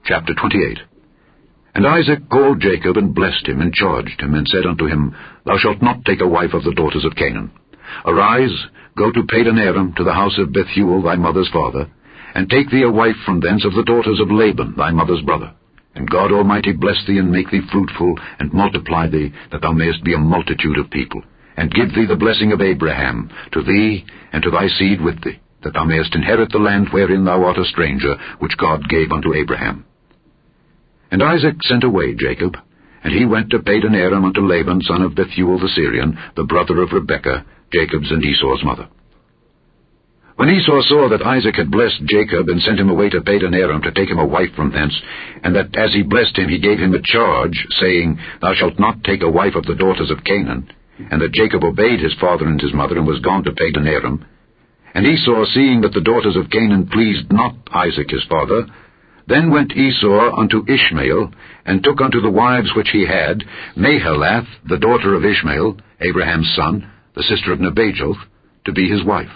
Chapter 28. And Isaac called Jacob, and blessed him, and charged him, and said unto him, Thou shalt not take a wife of the daughters of Canaan. Arise, go to Padan-aram, to the house of Bethuel thy mother's father, and take thee a wife from thence of the daughters of Laban thy mother's brother. And God Almighty bless thee, and make thee fruitful, and multiply thee, that thou mayest be a multitude of people, and give thee the blessing of Abraham, to thee, and to thy seed with thee, that thou mayest inherit the land wherein thou art a stranger, which God gave unto Abraham. And Isaac sent away Jacob, and he went to Padan-aram unto Laban, son of Bethuel the Syrian, the brother of Rebekah, Jacob's and Esau's mother. When Esau saw that Isaac had blessed Jacob, and sent him away to Padan-aram to take him a wife from thence, and that as he blessed him he gave him a charge, saying, Thou shalt not take a wife of the daughters of Canaan, and that Jacob obeyed his father and his mother, and was gone to Padan-aram, and Esau, seeing that the daughters of Canaan pleased not Isaac his father, then went Esau unto Ishmael, and took unto the wives which he had Mahalath, the daughter of Ishmael, Abraham's son, the sister of Nebajoth, to be his wife.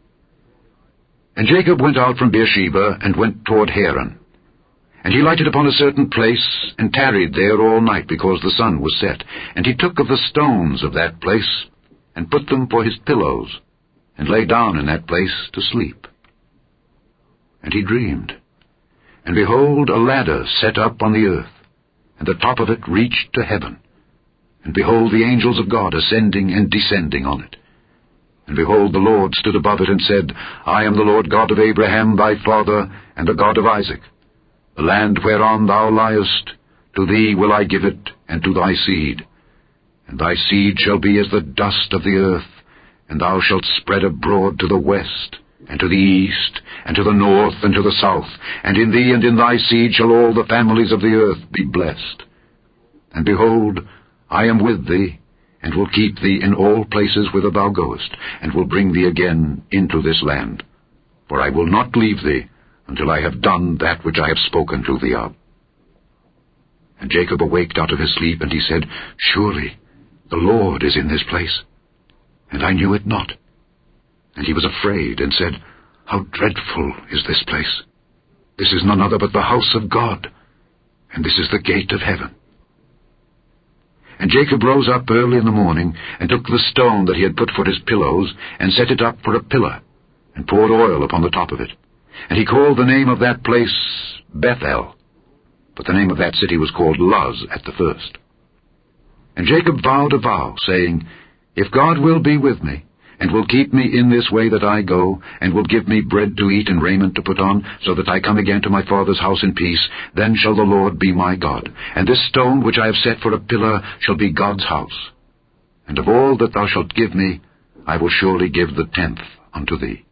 And Jacob went out from Beersheba, and went toward Haran. And he lighted upon a certain place, and tarried there all night, because the sun was set. And he took of the stones of that place, and put them for his pillows, and lay down in that place to sleep. And he dreamed, and behold, a ladder set up on the earth, and the top of it reached to heaven. And behold, the angels of God ascending and descending on it. And behold, the Lord stood above it, and said, I am the Lord God of Abraham thy father, and the God of Isaac. The land whereon thou liest, to thee will I give it, and to thy seed. And thy seed shall be as the dust of the earth, and thou shalt spread abroad to the west, and to the east, and to the north, and to the south. And in thee and in thy seed shall all the families of the earth be blessed. And behold, I am with thee, and will keep thee in all places whither thou goest, and will bring thee again into this land. For I will not leave thee, until I have done that which I have spoken to thee of. And Jacob awaked out of his sleep, and he said, Surely the Lord is in this place, and I knew it not. And he was afraid, and said, How dreadful is this place! This is none other but the house of God, and this is the gate of heaven. And Jacob rose up early in the morning, and took the stone that he had put for his pillows, and set it up for a pillar, and poured oil upon the top of it. And he called the name of that place Bethel, but the name of that city was called Luz at the first. And Jacob vowed a vow, saying, If God will be with me, and will keep me in this way that I go, and will give me bread to eat and raiment to put on, so that I come again to my father's house in peace, then shall the Lord be my God. And this stone which I have set for a pillar shall be God's house. And of all that thou shalt give me, I will surely give the 10th unto thee.